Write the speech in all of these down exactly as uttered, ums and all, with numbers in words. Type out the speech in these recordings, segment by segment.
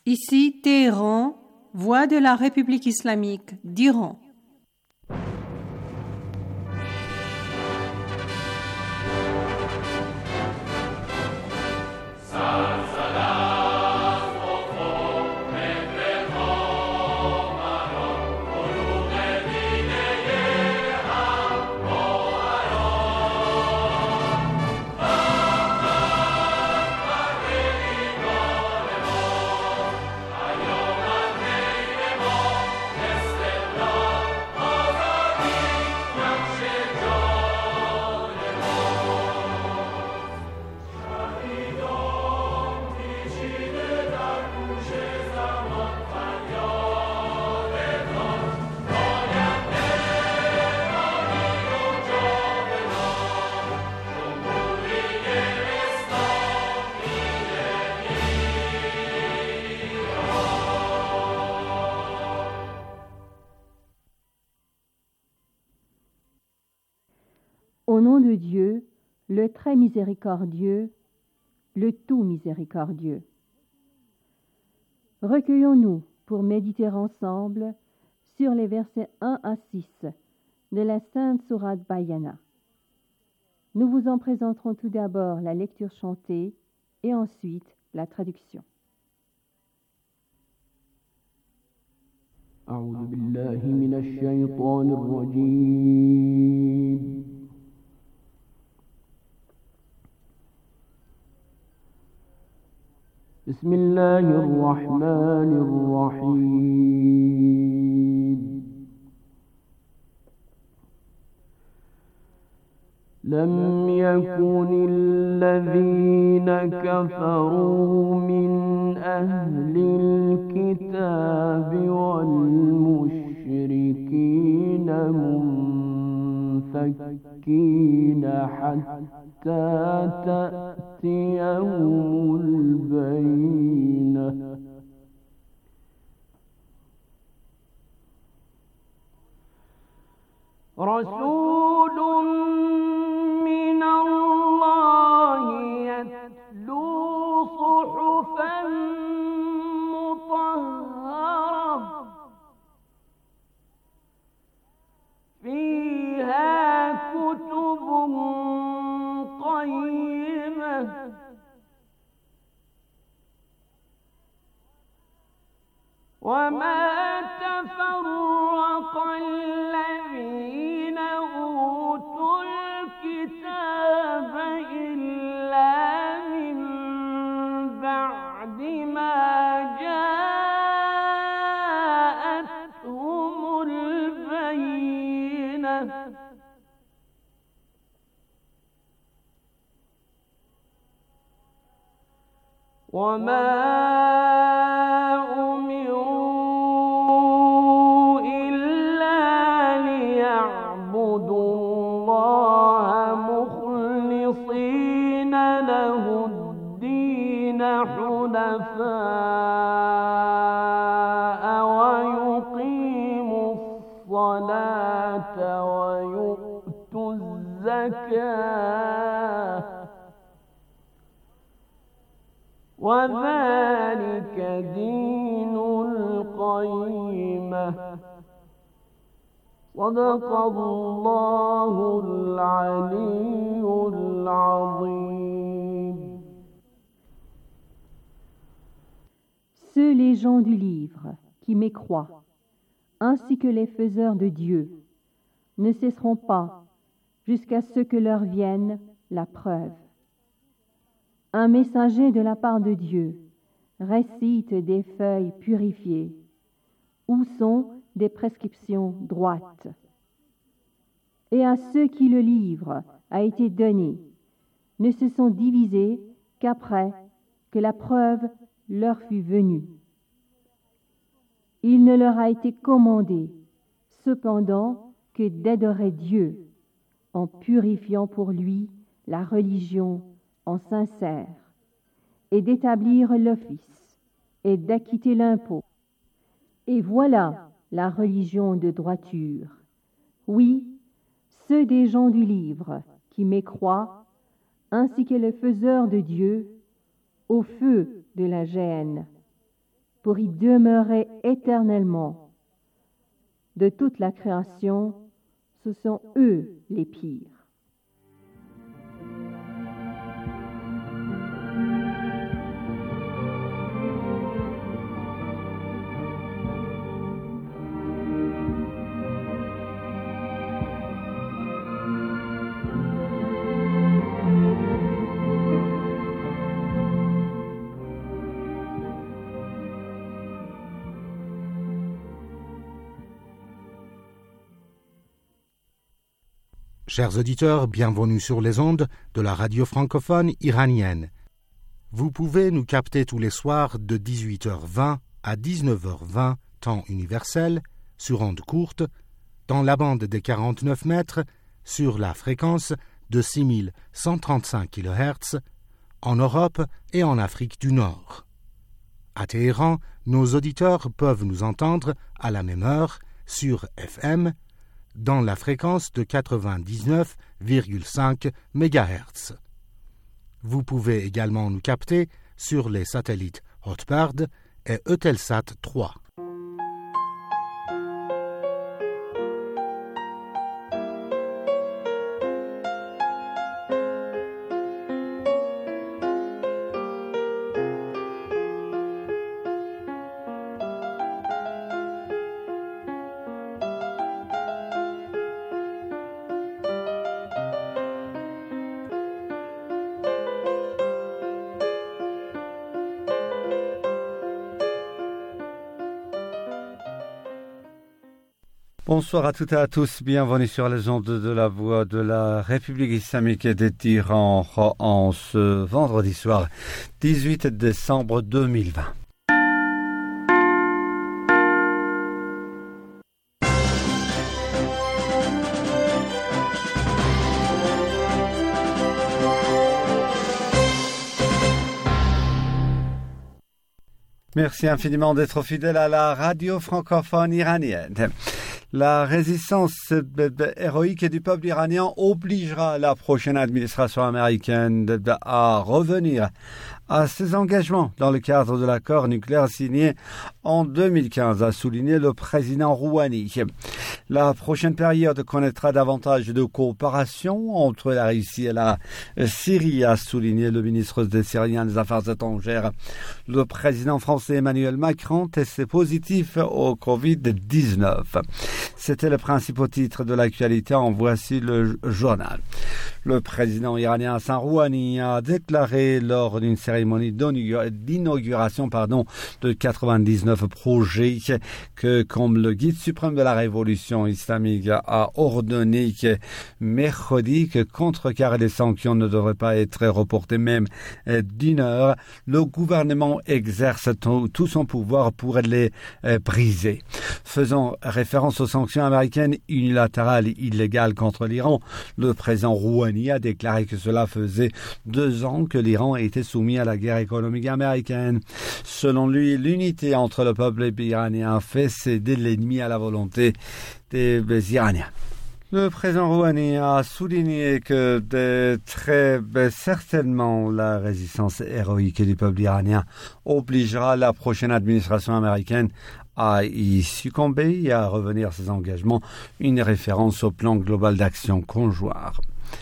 Ici Téhéran, voix de la République islamique d'Iran. Au nom de Dieu, le très miséricordieux, le tout miséricordieux. Recueillons-nous pour méditer ensemble sur les versets un à six de la Sainte Sourate Bayana. Nous vous en présenterons tout d'abord la lecture chantée et ensuite la traduction. أعوذ بالله من الشيطان الرجيم بسم الله الرحمن الرحيم لم يكن الذين كفروا من أهل الكتاب والمشركين منفكين حتى تأتيهم البينة رسول من الله يتلو صحفا مطهرة فيها كتب قيمة وما تفرق الذين أوتوا الكتاب إلا من بعد ما جاءتهم البينة وما حنفاء ويقيموا الصلاة ويؤتوا الزكاة وذلك دين القيمة صدق الله العلي العظيم. Ceux les gens du livre qui mécroient, ainsi que les faiseurs de Dieu, ne cesseront pas jusqu'à ce que leur vienne la preuve. Un messager de la part de Dieu récite des feuilles purifiées, où sont des prescriptions droites. Et à ceux qui le livre a été donné, ne se sont divisés qu'après que la preuve leur fut venue. Il ne leur a été commandé, cependant, que d'adorer Dieu, en purifiant pour lui la religion en sincère, et d'établir l'office, et d'acquitter l'impôt. Et voilà la religion de droiture. Oui, ceux des gens du livre qui mécroient, ainsi que les faiseurs de Dieu, au feu de la géhenne. pour y demeurer éternellement. De toute la création, ce sont eux les pires. Chers auditeurs, bienvenue sur les ondes de la radio francophone iranienne. Vous pouvez nous capter tous les soirs de dix-huit heures vingt à dix-neuf heures vingt, temps universel, sur ondes courtes, dans la bande des quarante-neuf mètres, sur la fréquence de six mille cent trente-cinq kilohertz, en Europe et en Afrique du Nord. À Téhéran, nos auditeurs peuvent nous entendre à la même heure sur F M, dans la fréquence de quatre-vingt-dix-neuf virgule cinq mégahertz. Vous pouvez également nous capter sur les satellites Hotbird et Eutelsat trois. Bonsoir à toutes et à tous, bienvenue sur les ondes de la voix de la République islamique d'Iran en ce vendredi soir dix-huit décembre deux mille vingt. Merci infiniment d'être fidèle à la radio francophone iranienne. La résistance héroïque du peuple iranien obligera la prochaine administration américaine à revenir à ses engagements dans le cadre de l'accord nucléaire signé en deux mille quinze, a souligné le président Rouhani. La prochaine période connaîtra davantage de coopération entre la Russie et la Syrie, a souligné le ministre des Syriens des Affaires étrangères. Le président français Emmanuel Macron testé positif au covid dix-neuf. C'était le principal titre de l'actualité. En voici le journal. Le président iranien Hassan Rouhani a déclaré lors d'une cérémonie d'inauguration pardon, de quatre-vingt-dix-neuf projets que, comme le guide suprême de la révolution islamique a ordonné que mercredi que contrecarrer les sanctions ne devraient pas être reportées même d'une heure, le gouvernement exerce tout, tout son pouvoir pour les euh, briser. Faisant référence aux sanctions américaines unilatérales illégales contre l'Iran, le président Rouhani a déclaré que cela faisait deux ans que l'Iran était soumis à la guerre économique américaine. Selon lui, l'unité entre le peuple iranien fait céder l'ennemi à la volonté des Iraniens. Le président Rouhani a souligné que de très certainement la résistance héroïque du peuple iranien obligera la prochaine administration américaine à y succomber et à revenir à ses engagements, une référence au plan global d'action conjoint.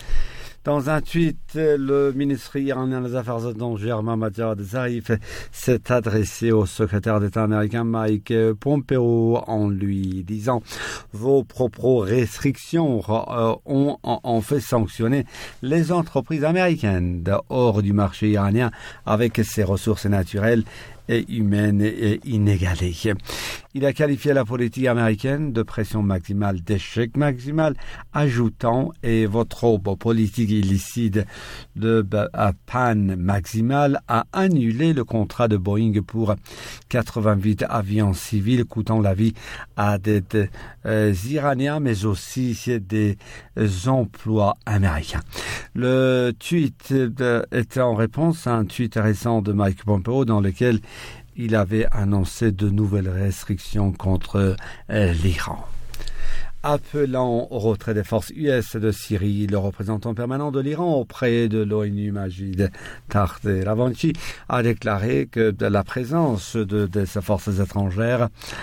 Dans un tweet, le ministre iranien des Affaires étrangères, Mohammad Javad Zarif, s'est adressé au secrétaire d'État américain Mike Pompeo en lui disant « Vos propres restrictions ont en fait sanctionné les entreprises américaines hors du marché iranien avec ses ressources naturelles et humaine et inégalée. » Il a qualifié la politique américaine de pression maximale d'échec maximal, ajoutant « et votre politique illicite de panne maximale a annulé le contrat de Boeing pour quatre-vingt-huit avions civils coûtant la vie à des euh, Iraniens mais aussi des emplois américains. » Le tweet de, était en réponse à un tweet récent de Mike Pompeo dans lequel il avait annoncé de nouvelles restrictions contre euh, l'Iran. appelant au retrait des forces U S de Syrie. Le représentant permanent de l'Iran auprès de l'ONU, Majid Tarht-Ravanchi, a déclaré que de la présence de, de ces forces étrangères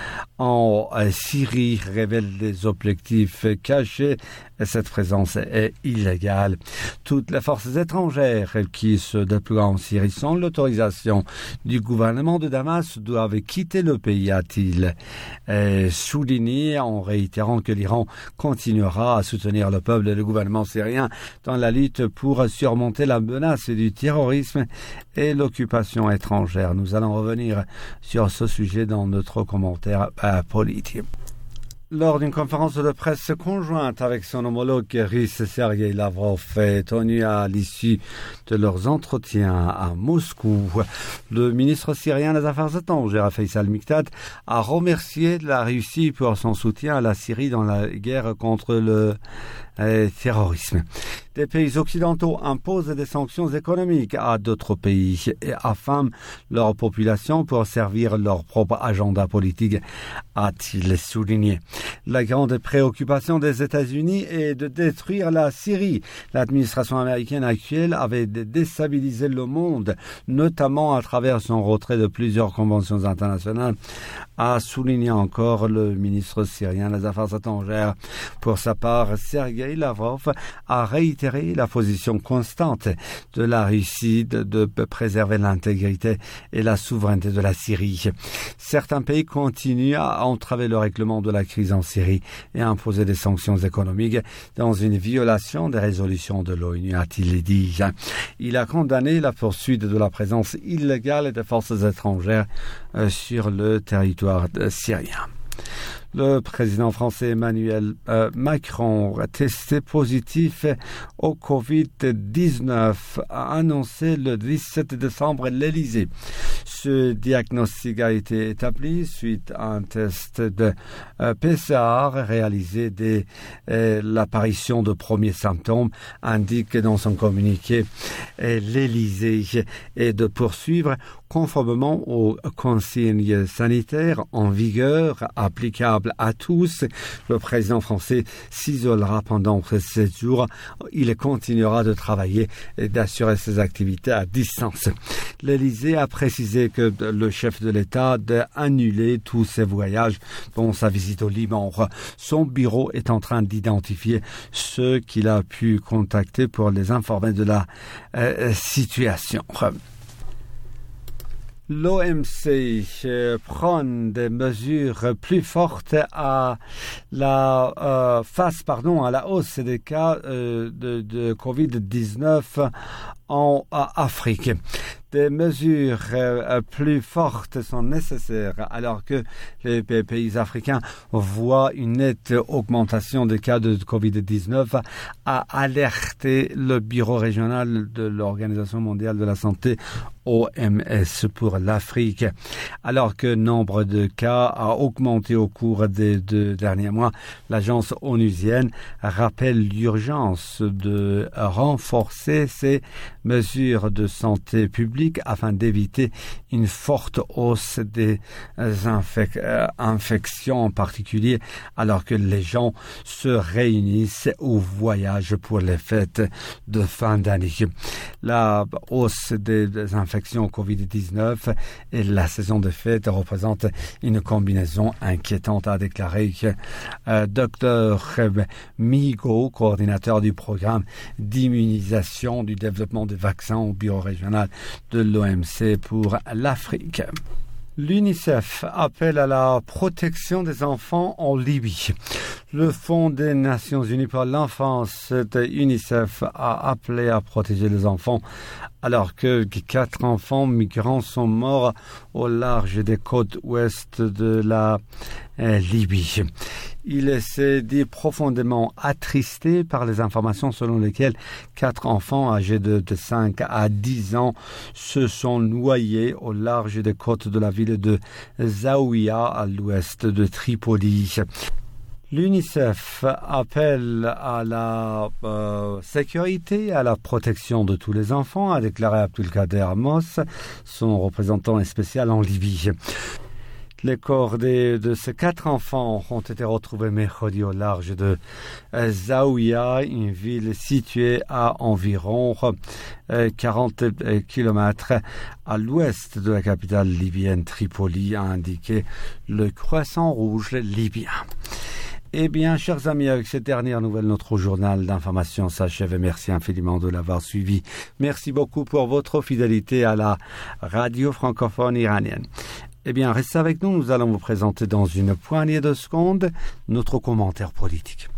en Syrie révèle des objectifs cachés et cette présence est illégale. Toutes les forces étrangères qui se déploient en Syrie sans l'autorisation du gouvernement de Damas doivent quitter le pays, a-t-il souligné en réitérant que l'Iran continuera à soutenir le peuple et le gouvernement syrien dans la lutte pour surmonter la menace du terrorisme et l'occupation étrangère. Nous allons revenir sur ce sujet dans notre commentaire euh, politique. Lors d'une conférence de presse conjointe avec son homologue russe Sergei Lavrov tenue à l'issue de leurs entretiens à Moscou, le ministre syrien des Affaires étrangères Faisal Mikdad a remercié la Russie pour son soutien à la Syrie dans la guerre contre le euh, terrorisme. Des pays occidentaux imposent des sanctions économiques à d'autres pays et affament leur population pour servir leur propre agenda politique, a-t-il souligné. La grande préoccupation des États-Unis est de détruire la Syrie. L'administration américaine actuelle avait déstabilisé le monde, notamment à travers son retrait de plusieurs conventions internationales, a souligné encore le ministre syrien des Affaires étrangères. Pour sa part, Sergei Lavrov a réitéré la position constante de la Russie de, de préserver l'intégrité et la souveraineté de la Syrie. Certains pays continuent à entraver le règlement de la crise en Syrie et à imposer des sanctions économiques dans une violation des résolutions de l'ONU, a-t-il dit. Il a condamné la poursuite de la présence illégale des forces étrangères euh, sur le territoire syrien. Le président français Emmanuel euh, Macron, testé positif au covid dix-neuf, a annoncé le dix-sept décembre à l'Élysée. Ce diagnostic a été établi suite à un test de euh, P C R réalisé dès euh, l'apparition de premiers symptômes, indique dans son communiqué euh, l'Élysée, et de poursuivre conformément aux consignes sanitaires en vigueur applicables à tous. Le président français s'isolera pendant sept jours. Il continuera de travailler et d'assurer ses activités à distance. L'Élysée a précisé que le chef de l'État doit annuler tous ses voyages, dont sa visite au Liban. Son bureau est en train d'identifier ceux qu'il a pu contacter pour les informer de la euh, situation. L'O M C euh, prend des mesures plus fortes à la euh, face pardon à la hausse des cas euh, de, de covid dix-neuf en Afrique. Des mesures euh, plus fortes sont nécessaires alors que les pays africains voient une nette augmentation des cas de covid dix-neuf, a alerté le bureau régional de l'Organisation mondiale de la santé O M S pour l'Afrique. Alors que le nombre de cas a augmenté au cours des deux derniers mois, l'agence onusienne rappelle l'urgence de renforcer ces mesures de santé publique afin d'éviter une forte hausse des infec- euh, infections en particulier, alors que les gens se réunissent ou voyagent pour les fêtes de fin d'année. La hausse des, des infections covid dix-neuf et la saison de fêtes représentent une combinaison inquiétante, a déclaré euh, Docteur Migo, coordinateur du programme d'immunisation du développement des vaccins au bureau régional de l'O M C pour l'Afrique. L'UNICEF appelle à la protection des enfants en Libye. Le Fonds des Nations Unies pour l'enfance de l'UNICEF a appelé à protéger les enfants alors que quatre enfants migrants sont morts au large des côtes ouest de la euh, Libye. Il s'est dit profondément attristé par les informations selon lesquelles quatre enfants âgés de, de cinq à dix ans se sont noyés au large des côtes de la ville de Zaouïa à l'ouest de Tripoli. L'UNICEF appelle à la euh, sécurité et à la protection de tous les enfants, a déclaré Abdulkader Moss, son représentant spécial en Libye. Les corps de, de ces quatre enfants ont été retrouvés mercredi au large de euh, Zaouia, une ville située à environ euh, quarante kilomètres à l'ouest de la capitale libyenne Tripoli, a indiqué le Croissant Rouge libyen. Eh bien, chers amis, avec cette dernière nouvelle, notre journal d'information s'achève et merci infiniment de l'avoir suivi. Merci beaucoup pour votre fidélité à la radio francophone iranienne. Eh bien, restez avec nous, nous allons vous présenter dans une poignée de secondes notre commentaire politique.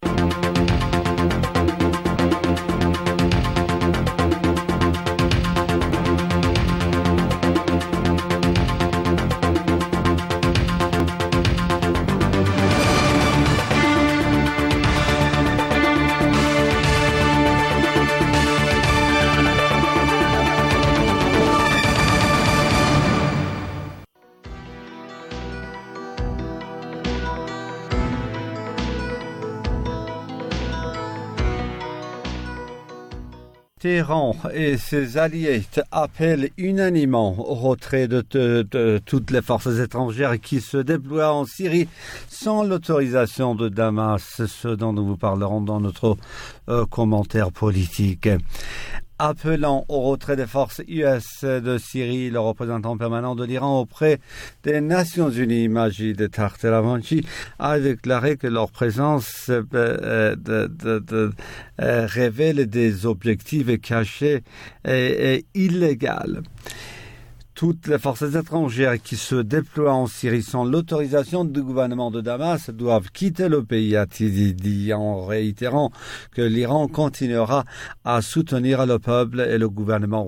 Téhéran et ses alliés appellent unanimement au retrait de, de, de toutes les forces étrangères qui se déploient en Syrie sans l'autorisation de Damas, ce dont nous vous parlerons dans notre euh, commentaire politique. Appelant au retrait des forces U S de Syrie, le représentant permanent de l'Iran auprès des Nations Unies, Majid Tahteravanchi, a déclaré que leur présence euh, de, de, de, euh, révèle des objectifs cachés et, et illégaux. Toutes les forces étrangères qui se déploient en Syrie sans l'autorisation du gouvernement de Damas doivent quitter le pays, a-t-il dit, en réitérant que l'Iran continuera à soutenir le peuple et le gouvernement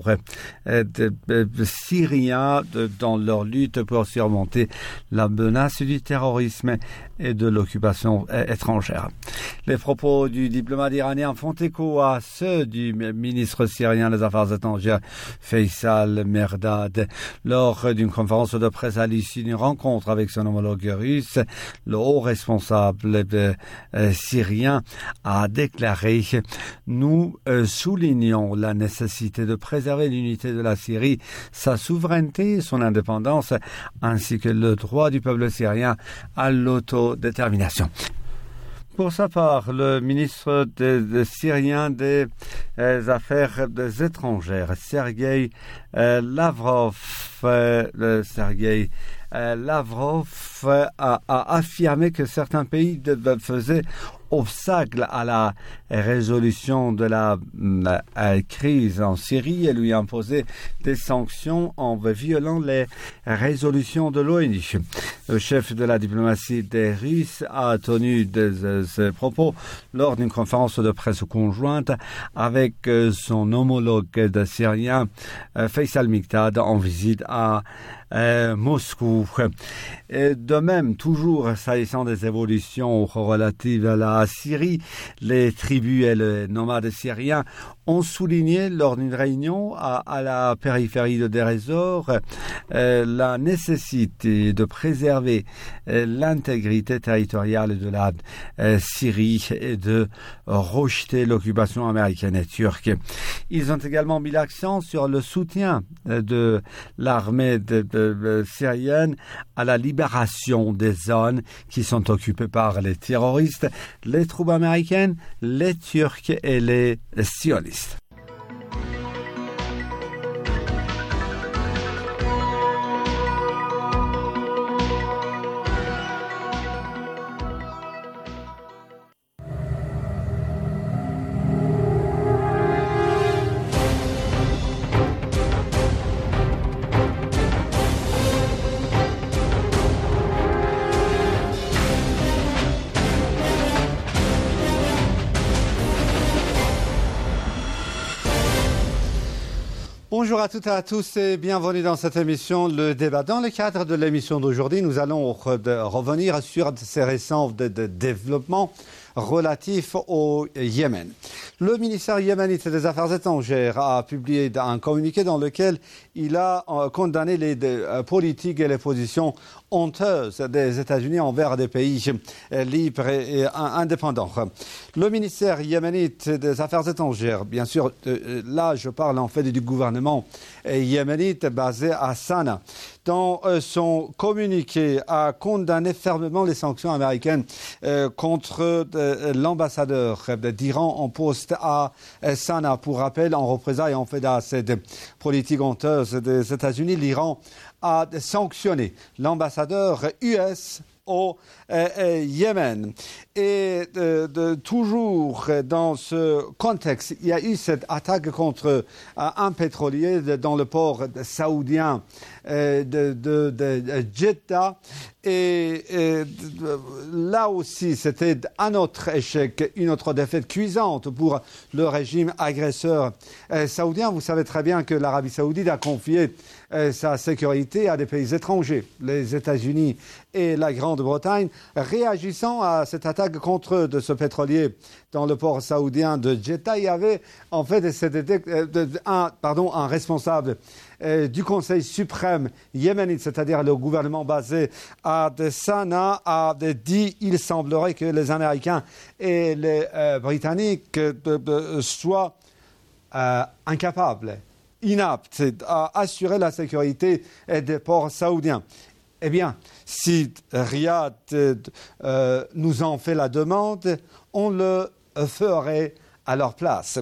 syrien dans leur lutte pour surmonter la menace du terrorisme et de l'occupation étrangère. Les propos du diplomate iranien font écho à ceux du ministre syrien des Affaires étrangères Faisal Merdad lors d'une conférence de presse à l'issue d'une rencontre avec son homologue russe. Le haut responsable de, euh, syrien a déclaré « Nous euh, soulignons la nécessité de préserver l'unité de la Syrie, sa souveraineté et son indépendance, ainsi que le droit du peuple syrien à l'autodétermination. » Pour sa part, le ministre de, de syrien des euh, Affaires des étrangères, Sergueï euh, Lavrov, euh, Sergueï euh, Lavrov euh, a, a affirmé que certains pays de, de, faisaient obstacle à la résolution de la euh, crise en Syrie et lui imposer des sanctions en violant les résolutions de l'ONU. Le chef de la diplomatie des Russes a tenu ces propos lors d'une conférence de presse conjointe avec son homologue de Syrien, Faisal Mikdad, en visite à Euh, Moscou. Et de même, toujours s'agissant des évolutions relatives à la Syrie, les tribus et les nomades syriens ont souligné lors d'une réunion à, à la périphérie de Deir ez-Zor euh, la nécessité de préserver euh, l'intégrité territoriale de la euh, Syrie et de rejeter l'occupation américaine et turque. Ils ont également mis l'accent sur le soutien euh, de l'armée de, de, de syrienne à la libération des zones qui sont occupées par les terroristes, les troupes américaines, les Turcs et les sionistes. Bonjour à toutes et à tous et bienvenue dans cette émission Le Débat. Dans le cadre de l'émission d'aujourd'hui, nous allons revenir sur ces récents de, de développements relatifs au Yémen. Le ministère yéménite des Affaires étrangères a publié un communiqué dans lequel il a condamné les politiques et les positions honteuses des États-Unis envers des pays libres et indépendants. Le ministère yéménite des Affaires étrangères, bien sûr, là je parle en fait du gouvernement yéménite basé à Sanaa, dans son communiqué a condamné fermement les sanctions américaines euh, contre euh, l'ambassadeur d'Iran en poste à euh, Sanaa. Pour rappel, en représailles en fait à cette politique honteuse des États-Unis, l'Iran a sanctionné l'ambassadeur U S au euh, euh, Yémen. Et euh, de, toujours dans ce contexte, il y a eu cette attaque contre euh, un pétrolier de, dans le port saoudien euh, de, de, de, de Jeddah. Et, et de, là aussi, c'était un autre échec, une autre défaite cuisante pour le régime agresseur euh, saoudien. Vous savez très bien que l'Arabie saoudite a confié euh, sa sécurité à des pays étrangers, les États-Unis et la Grande-Bretagne, réagissant à cette attaque contre de ce pétrolier dans le port saoudien de Jeddah. Il y avait en fait c'était, un, pardon, un responsable euh, du Conseil suprême yéménite, c'est-à-dire le gouvernement basé à Sanaa, a dit il semblerait que les Américains et les euh, Britanniques de, de, soient euh, incapables, inaptes à assurer la sécurité des ports saoudiens. Eh bien, si Riyad euh, nous en fait la demande, on le ferait à leur place.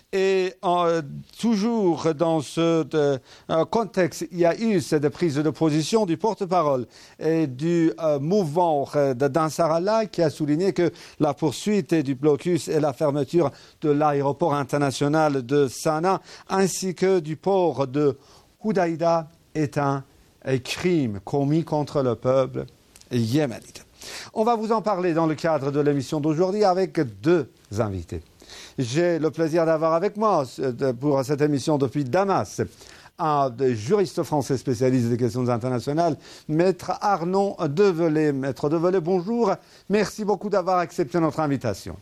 Et euh, toujours dans ce de, euh, contexte, il y a eu cette prise de position du porte-parole et du euh, mouvement euh, d'Ansar Allah qui a souligné que la poursuite du blocus et la fermeture de l'aéroport international de Sanaa ainsi que du port de Houdaïda est un crime commis contre le peuple yéménite. On va vous en parler dans le cadre de l'émission d'aujourd'hui avec deux invités. J'ai le plaisir d'avoir avec moi pour cette émission depuis Damas un juriste français spécialiste des questions internationales, Maître Arnaud Develay. Maître Develay, bonjour. Merci beaucoup d'avoir accepté notre invitation.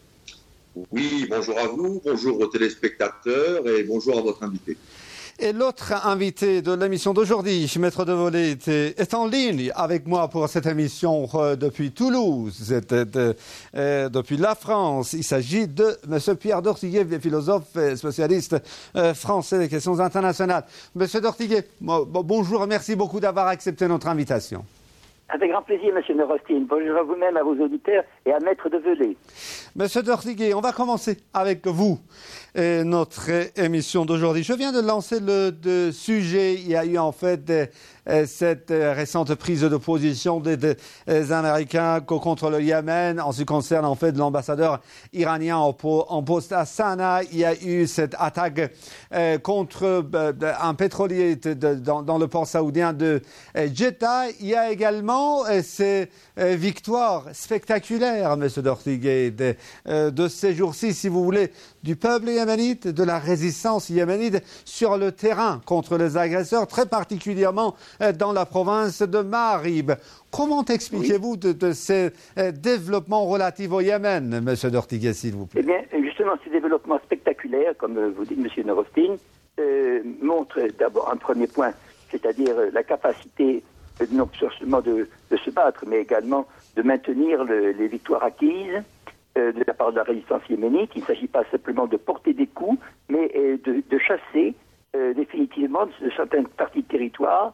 Oui, bonjour à vous, bonjour aux téléspectateurs et bonjour à votre invité. Et l'autre invité de l'émission d'aujourd'hui, Maître Develay, est, est en ligne avec moi pour cette émission euh, depuis Toulouse, de, de, euh, depuis la France. Il s'agit de M. Pierre Dortiguet, philosophe et spécialiste euh, français des questions internationales. M. Dortiguet, bon, bonjour, merci beaucoup d'avoir accepté notre invitation. Avec grand plaisir, M. Nerostin. Bonjour à vous-même, à vos auditeurs et à Maître Develay. Monsieur Dortiguet, on va commencer avec vous et notre émission d'aujourd'hui. Je viens de lancer le de sujet. Il y a eu en fait de, de, cette récente prise de position des, des, des Américains contre le Yémen en ce qui concerne en fait l'ambassadeur iranien en, en poste à Sanaa. Il y a eu cette attaque euh, contre euh, un pétrolier de, de, dans, dans le port saoudien de euh, Jeddah. Il y a également euh, ces euh, victoires spectaculaires, M. Dortiguet, de, euh, de ces jours-ci, si vous voulez, du peuple yéménite, de la résistance yéménite sur le terrain contre les agresseurs, très particulièrement euh, dans la province de Ma'arib. Comment expliquez-vous oui. de, de ces euh, développements relatifs au Yémen, M. Dortiguet, s'il vous plaît? Eh bien, justement, ces développements spectaculaires, comme vous dites, M. Nerostin, euh, montrent d'abord un premier point, c'est-à-dire la capacité euh, non seulement de, de se battre, mais également de maintenir le, les victoires acquises euh, de la part de la résistance yéménite. Il ne s'agit pas simplement de porter des coups, mais euh, de, de chasser euh, définitivement de certaines parties de territoire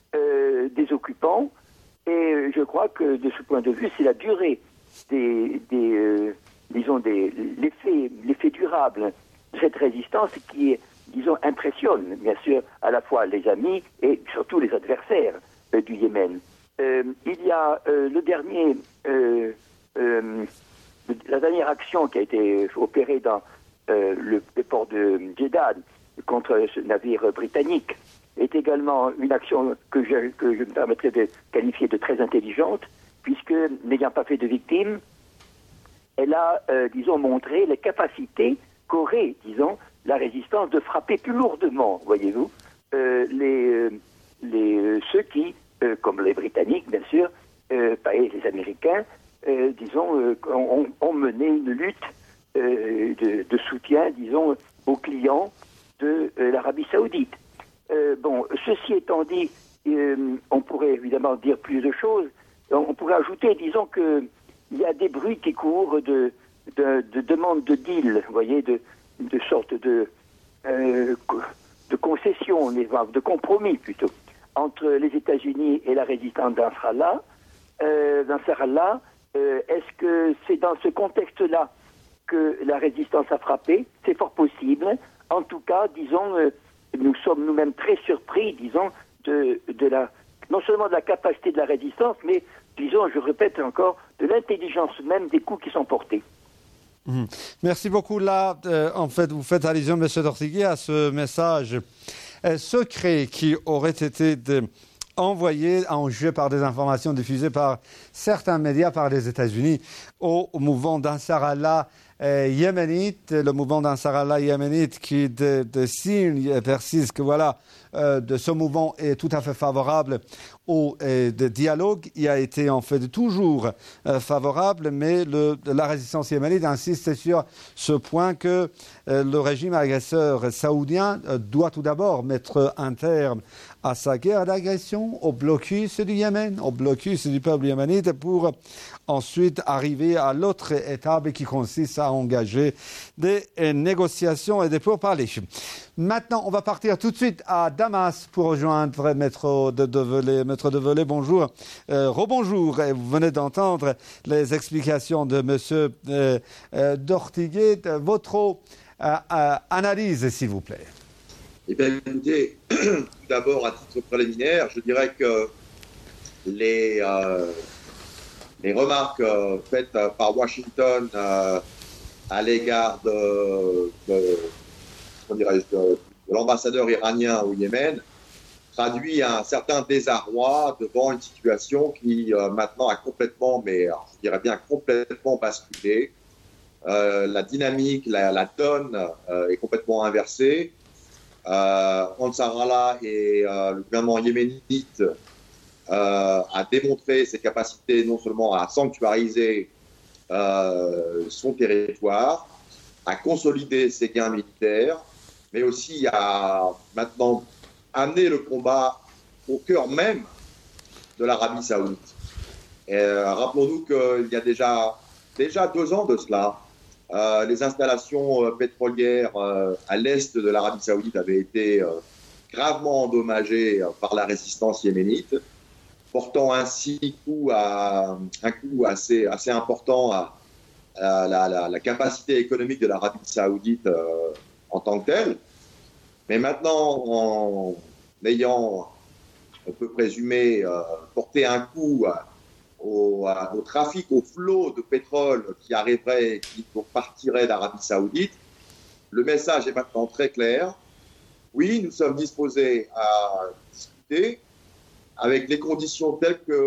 euh, des occupants. Et euh, je crois que de ce point de vue, c'est la durée des, des euh, disons, des, l'effet, l'effet durable de cette résistance qui, disons, impressionne, bien sûr, à la fois les amis et surtout les adversaires euh, du Yémen. Euh, il y a euh, le dernier, euh, euh, la dernière action qui a été opérée dans euh, le, le port de Jeddah contre ce navire britannique est également une action que je, que je me permettrais de qualifier de très intelligente, puisque, n'ayant pas fait de victimes, elle a, euh, disons, montré les capacités qu'aurait, disons, la résistance de frapper plus lourdement, voyez-vous, euh, les, euh, les, euh, ceux qui, euh, comme les Britanniques, bien sûr, euh, et les Américains, euh, disons, euh, ont, ont mené une lutte euh, de, de soutien, disons, aux clients de euh, l'Arabie Saoudite. Euh, bon, ceci étant dit, euh, on pourrait évidemment dire plus de choses. On pourrait ajouter, disons que il y a des bruits qui courent de, de, de demandes de deal, vous voyez, de, de sorte de, euh, de concession, de compromis plutôt, entre les États-Unis et la résistance d'Ansarallah. Euh, d'Ansarallah, euh, est-ce que c'est dans ce contexte-là que la résistance a frappé? C'est fort possible. En tout cas, disons, euh, nous sommes nous-mêmes très surpris, disons, de, de la, non seulement de la capacité de la résistance, mais, disons, je répète encore, de l'intelligence même des coups qui sont portés. Mmh. Merci beaucoup. Là, euh, en fait, vous faites allusion, M. Dortiguier, à ce message euh, secret qui aurait été de, envoyé en juillet par des informations diffusées par certains médias par les États-Unis au, au mouvement d'Ansarallah euh, yéménite, le mouvement d'Ansarallah yéménite qui de, de signe précise que voilà, euh, de ce mouvement est tout à fait favorable au euh, de dialogue. Il a été en fait toujours euh, favorable, mais le, la résistance yéménite insiste sur ce point que euh, le régime agresseur saoudien euh, doit tout d'abord mettre un terme à sa guerre d'agression, au blocus du Yémen, au blocus du peuple yéménite, pour ensuite arriver à l'autre étape qui consiste à engager des négociations et des pourparlers. Maintenant, on va partir tout de suite à Damas pour rejoindre Maître de Develay. Maître de Develay, bonjour. Euh, rebonjour. Et vous venez d'entendre les explications de M. Euh, euh, Dortiguier. Votre euh, euh, analyse, s'il vous plaît. Eh bien, écoutez, tout d'abord, à titre préliminaire, je dirais que les, euh, les remarques euh, faites euh, par Washington euh, à l'égard de, de, de, de l'ambassadeur iranien au Yémen traduit un certain désarroi devant une situation qui euh, maintenant a complètement, mais alors, je dirais bien complètement basculé. Euh, la dynamique, la, la donne euh, est complètement inversée. Euh, Ansarallah et euh, le gouvernement yéménite euh, a démontré ses capacités non seulement à sanctuariser euh, son territoire, à consolider ses gains militaires, mais aussi à maintenant amener le combat au cœur même de l'Arabie Saoudite. Et, euh, rappelons-nous qu'il y a déjà, déjà deux ans de cela, Euh, les installations euh, pétrolières euh, à l'est de l'Arabie Saoudite avaient été euh, gravement endommagées euh, par la résistance yéménite, portant ainsi coup à, un coup assez, assez important à, à la, la, la capacité économique de l'Arabie Saoudite euh, en tant que telle. Mais maintenant, en ayant, on peut présumer, euh, porté un coup à, Au, au trafic, au flot de pétrole qui arriverait, qui partirait d'Arabie Saoudite, le message est maintenant très clair. Oui, nous sommes disposés à discuter avec les conditions telles que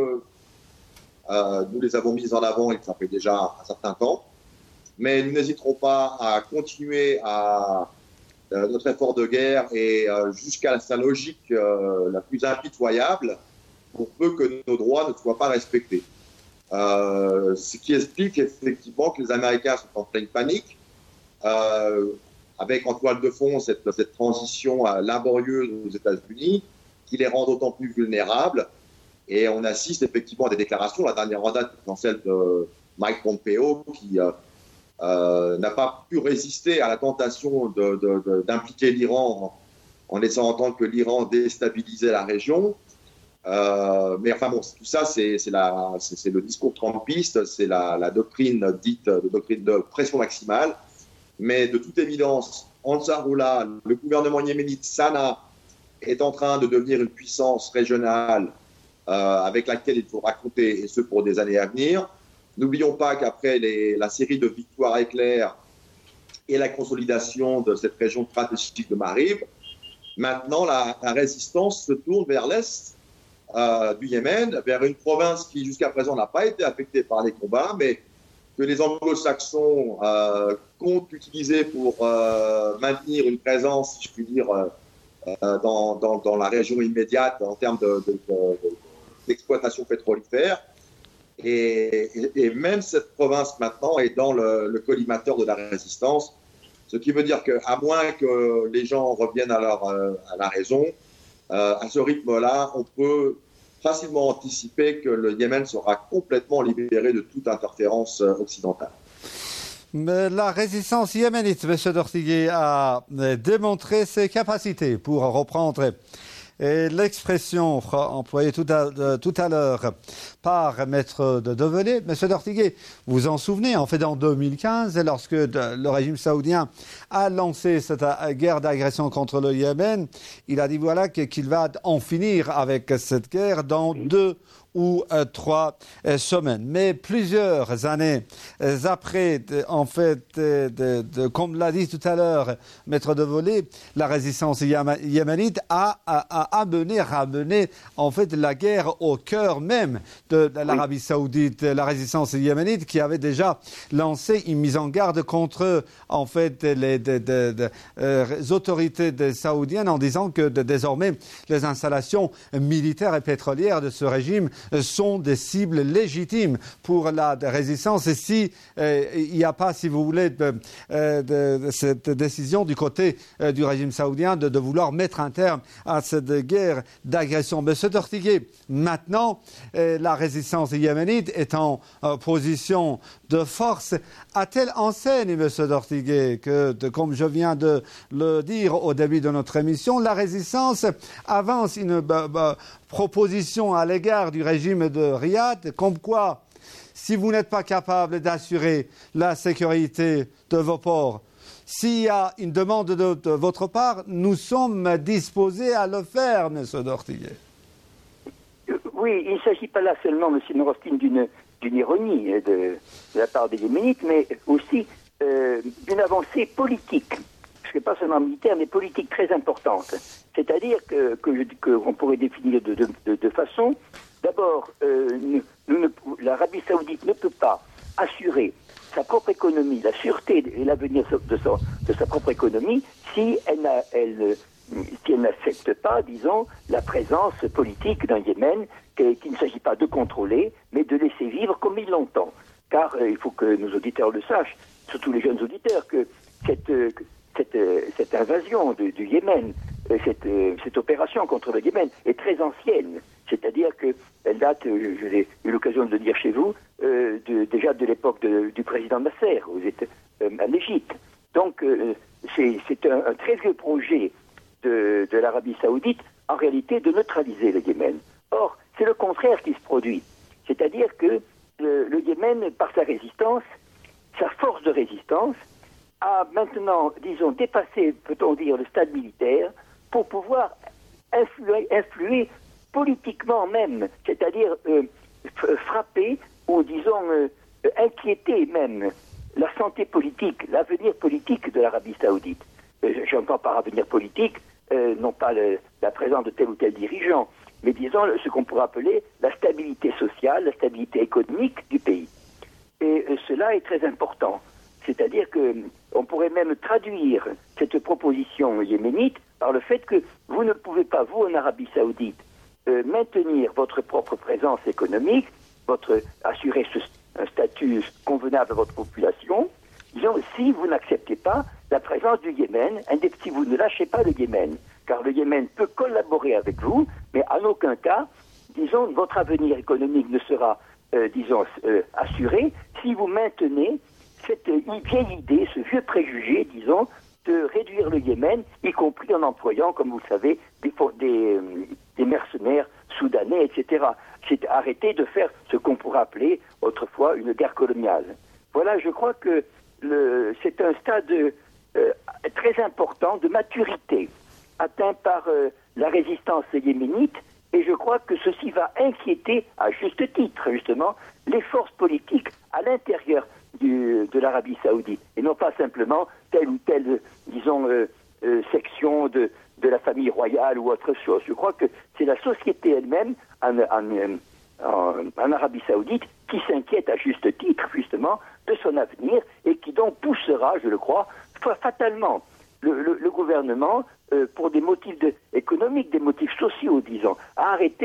euh, nous les avons mises en avant et que ça fait déjà un certain temps, mais nous n'hésiterons pas à continuer à euh, notre effort de guerre et euh, jusqu'à sa logique euh, la plus impitoyable, pour peu que nos droits ne soient pas respectés. Euh, ce qui explique effectivement que les Américains sont en pleine panique, euh, avec en toile de fond cette, cette transition euh, laborieuse aux États-Unis, qui les rend d'autant plus vulnérables. Et on assiste effectivement à des déclarations, la dernière en date étant celle de Mike Pompeo, qui euh, euh, n'a pas pu résister à la tentation de, de, de, d'impliquer l'Iran en, en laissant entendre que l'Iran déstabilisait la région. Euh, mais enfin bon, tout ça, c'est, c'est, la, c'est, c'est le discours trumpiste, c'est la, la doctrine dite de doctrine de pression maximale. Mais de toute évidence, Ansarallah, le gouvernement yéménite Sanaa, est en train de devenir une puissance régionale euh, avec laquelle il faudra compter, et ce pour des années à venir. N'oublions pas qu'après les, la série de victoires éclairs et la consolidation de cette région stratégique de Marib, maintenant la, la résistance se tourne vers l'est Euh, du Yémen, vers une province qui jusqu'à présent n'a pas été affectée par les combats, mais que les anglo-saxons euh, comptent utiliser pour euh, maintenir une présence, si je puis dire, euh, dans, dans, dans la région immédiate en termes de, de, de, d'exploitation pétrolifère. Et, et, et même cette province maintenant est dans le, le collimateur de la résistance, ce qui veut dire qu'à moins que les gens reviennent à, leur, à la raison, euh, à ce rythme-là, on peut facilement anticiper que le Yémen sera complètement libéré de toute interférence occidentale. Mais la résistance yéménite, M. Dortiguet, a démontré ses capacités, pour reprendre l'expression employée tout à, tout à l'heure par Maître de Develay. M. Dortiguet, vous vous en souvenez, en fait en deux mille quinze, lorsque le régime saoudien a lancé cette guerre d'agression contre le Yémen, il a dit voilà qu'il va en finir avec cette guerre dans deux ou euh, trois euh, semaines. Mais plusieurs années euh, après, de, en fait, de, de, de, comme l'a dit tout à l'heure Maître Develay, la résistance yéménite a, a, a amené, ramené en fait la guerre au cœur même de, de l'Arabie oui. saoudite, la résistance yéménite qui avait déjà lancé une mise en garde contre en fait les, de, de, de, euh, les autorités de saoudiennes en disant que de, désormais les installations militaires et pétrolières de ce régime sont des cibles légitimes pour la résistance. Et si euh, il n'y a pas, si vous voulez, de, de, de cette décision du côté euh, du régime saoudien de, de vouloir mettre un terme à cette guerre d'agression. Monsieur Dortiguet, maintenant, euh, la résistance yéménite est en euh, position de force. A-t-elle enseigne, Monsieur Dortiguet, que, de, comme je viens de le dire au début de notre émission, la résistance avance une bah, bah, proposition à l'égard du régime de Riyad, comme quoi, si vous n'êtes pas capable d'assurer la sécurité de vos ports, s'il y a une demande de, de votre part, nous sommes disposés à le faire, M. Dortiguet. Oui, il ne s'agit pas là seulement, M. Norostin, d'une, d'une ironie de, de la part des Yéménites, mais aussi euh, d'une avancée politique. Parce que pas seulement militaire, mais politique très importante. C'est-à-dire que, que, que on pourrait définir de deux de, façons. D'abord, euh, nous, nous ne, l'Arabie saoudite ne peut pas assurer sa propre économie, la sûreté et l'avenir de sa, de sa propre économie, si elle, n'a, elle, si elle n'accepte pas, disons, la présence politique d'un Yémen qu'il ne s'agit pas de contrôler, mais de laisser vivre comme il l'entend. Car euh, il faut que nos auditeurs le sachent, surtout les jeunes auditeurs, que cette... Euh, Cette, cette invasion du, du Yémen, cette, cette opération contre le Yémen est très ancienne. C'est-à-dire qu'elle date, je l'ai eu l'occasion de le dire chez vous, euh, de, déjà de l'époque de, du président Nasser aux États, euh, en Égypte. Donc euh, c'est, c'est un, un très vieux projet de, de l'Arabie saoudite, en réalité, de neutraliser le Yémen. Or, c'est le contraire qui se produit. C'est-à-dire que le, le Yémen, par sa résistance, sa force de résistance, a maintenant, disons, dépassé, peut-on dire, le stade militaire pour pouvoir influer, influer politiquement même, c'est-à-dire euh, frapper ou, disons, euh, inquiéter même la santé politique, l'avenir politique de l'Arabie saoudite. Euh, j'entends par avenir politique, euh, non pas le, la présence de tel ou tel dirigeant, mais disons ce qu'on pourrait appeler la stabilité sociale, la stabilité économique du pays. Et euh, cela est très important. C'est-à-dire qu'on pourrait même traduire cette proposition yéménite par le fait que vous ne pouvez pas, vous, en Arabie saoudite, euh, maintenir votre propre présence économique, votre, assurer ce, un statut convenable à votre population, disons, si vous n'acceptez pas la présence du Yémen, si vous ne lâchez pas le Yémen, car le Yémen peut collaborer avec vous, mais en aucun cas, disons, votre avenir économique ne sera, euh, disons, euh, assuré si vous maintenez cette vieille idée, ce vieux préjugé, disons, de réduire le Yémen, y compris en employant, comme vous le savez, des, des, des mercenaires soudanais, et cetera. C'est arrêter de faire ce qu'on pourrait appeler autrefois une guerre coloniale. Voilà, je crois que le, c'est un stade euh, très important de maturité atteint par euh, la résistance yéménite, et je crois que ceci va inquiéter, à juste titre, justement, les forces politiques à l'intérieur Du, de l'Arabie saoudite, et non pas simplement telle ou telle, disons, euh, euh, section de, de la famille royale ou autre chose. Je crois que c'est la société elle-même en, en, en, en Arabie saoudite qui s'inquiète à juste titre, justement, de son avenir, et qui donc poussera, je le crois, fatalement le, le, le gouvernement, euh, pour des motifs de, économiques, des motifs sociaux, disons, à arrêter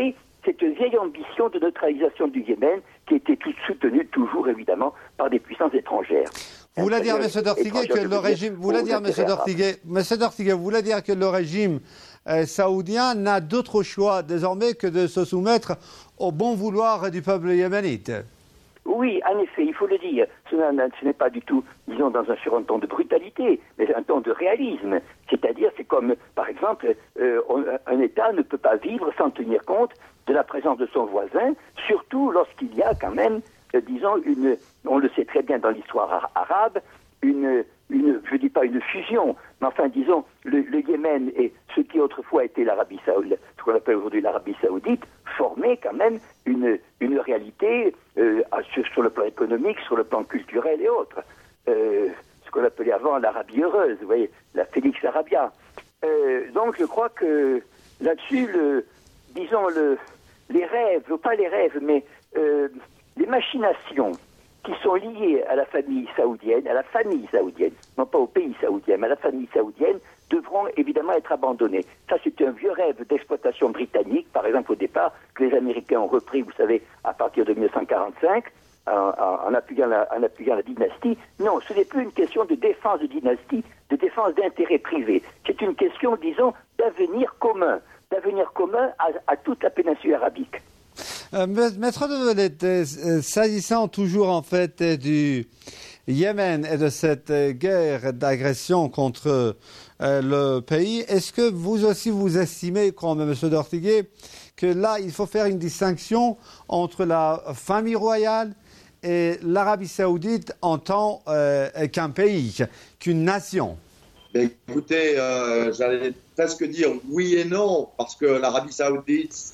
cette vieille ambition de neutralisation du Yémen qui était toute soutenue toujours évidemment par des puissances étrangères. Vous voulez dire, M. Dortiguet, que le régime, vous voulez dire, M. Dortiguet, M. Dortiguet, vous voulez dire que le régime euh, saoudien n'a d'autre choix désormais que de se soumettre au bon vouloir du peuple yéménite? Oui, en effet, il faut le dire. Ce n'est pas du tout, disons, dans un, sur un ton de brutalité, mais un ton de réalisme. C'est-à-dire, c'est comme, par exemple, euh, on, un État ne peut pas vivre sans tenir compte de la présence de son voisin, surtout lorsqu'il y a quand même, euh, disons, une, on le sait très bien dans l'histoire arabe, une, une, je ne dis pas une fusion, mais enfin, disons, le, le Yémen et ce qui autrefois était l'Arabie saoudite, ce qu'on appelle aujourd'hui l'Arabie saoudite, formaient quand même une, une réalité euh, sur, sur le plan économique, sur le plan culturel et autres. Euh, ce qu'on appelait avant l'Arabie heureuse, vous voyez, la Félix Arabia. Euh, donc je crois que là-dessus, le, disons, le, les rêves, pas les rêves, mais euh, les machinations qui sont liées à la famille saoudienne, à la famille saoudienne, non pas au pays saoudien, mais à la famille saoudienne, devront évidemment être abandonnées. Ça, c'est un vieux rêve d'exploitation britannique, par exemple au départ, que les Américains ont repris, vous savez, à partir de mille neuf cent quarante-cinq, en, en, en, appuyant la, en appuyant la dynastie. Non, ce n'est plus une question de défense de dynastie, de défense d'intérêt privé. C'est une question, disons, d'avenir commun, d'avenir commun à, à toute la péninsule arabique. Euh, Maître Develette, euh, s'agissant toujours en fait du Yémen et de cette euh, guerre d'agression contre euh, le pays, est-ce que vous aussi vous estimez, comme M. Dortiguet, que là il faut faire une distinction entre la famille royale et l'Arabie saoudite en tant euh, qu'un pays, qu'une nation? Écoutez, euh, j'allais presque dire oui et non, parce que l'Arabie saoudite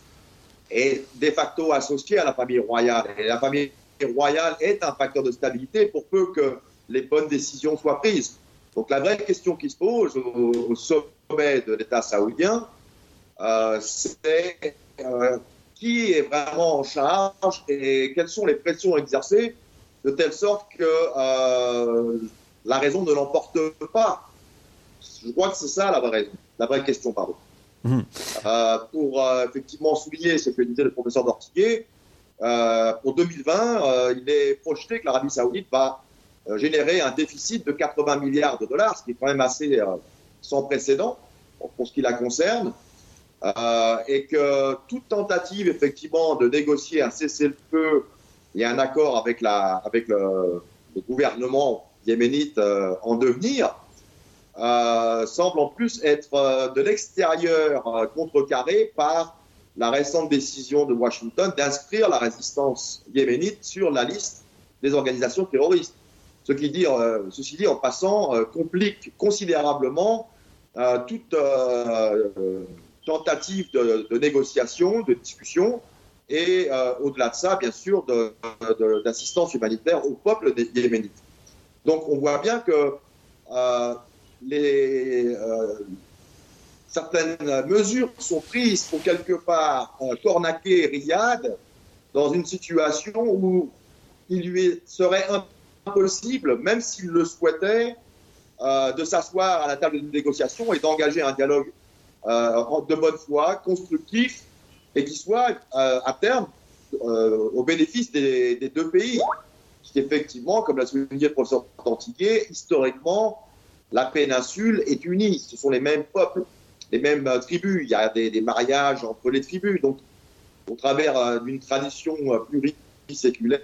est de facto associée à la famille royale. Et la famille royale est un facteur de stabilité pour peu que les bonnes décisions soient prises. Donc la vraie question qui se pose au, au sommet de l'État saoudien, euh, c'est euh, qui est vraiment en charge et quelles sont les pressions exercées de telle sorte que euh, la raison ne l'emporte pas. Je crois que c'est ça la vraie raison, la vraie question, pardon. Mmh. Euh, pour euh, effectivement souligner ce que disait le professeur Dortiguet, euh, pour deux mille vingt, euh, il est projeté que l'Arabie saoudite va euh, générer un déficit de quatre-vingts milliards de dollars, ce qui est quand même assez euh, sans précédent pour, pour ce qui la concerne, euh, et que toute tentative effectivement de négocier un cessez-le-feu et un accord avec, la, avec le, le gouvernement yéménite euh, en devenir Euh, semble en plus être euh, de l'extérieur euh, contrecarré par la récente décision de Washington d'inscrire la résistance yéménite sur la liste des organisations terroristes. Ce qui dit, euh, ceci dit, en passant, euh, complique considérablement euh, toute euh, tentative de, de négociation, de discussion, et euh, au-delà de ça, bien sûr, de, de, d'assistance humanitaire au peuple des yéménites. Donc on voit bien que euh, Les, euh, certaines mesures sont prises pour quelque part euh, cornaquer Riyad dans une situation où il lui serait impossible, même s'il le souhaitait, euh, de s'asseoir à la table de négociation et d'engager un dialogue euh, de bonne foi, constructif, et qui soit euh, à terme euh, au bénéfice des, des deux pays. Qui effectivement, comme l'a souligné le professeur Dortiguet, historiquement, la péninsule est unie, ce sont les mêmes peuples, les mêmes euh, tribus, il y a des, des mariages entre les tribus, donc au travers euh, d'une tradition euh, pluriséculaire,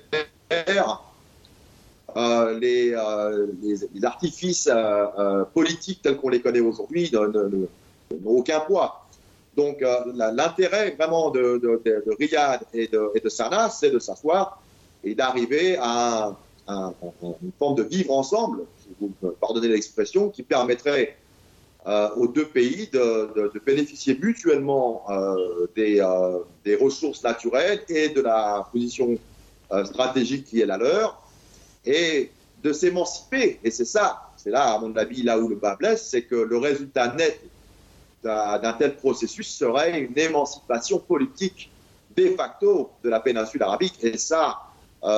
euh, les, euh, les, les artifices euh, euh, politiques tels qu'on les connaît aujourd'hui n'ont aucun poids. Donc euh, la, l'intérêt vraiment de, de, de, de Riyad et de, et de Sanaa, c'est de s'asseoir et d'arriver à un, un, une forme de vivre ensemble, vous me pardonnez l'expression, qui permettrait euh, aux deux pays de, de, de bénéficier mutuellement euh, des, euh, des ressources naturelles et de la position euh, stratégique qui est la leur, et de s'émanciper. Et c'est ça, c'est là, à mon avis, là où le bas blesse, c'est que le résultat net d'un, d'un tel processus serait une émancipation politique de facto de la péninsule arabique. Et ça,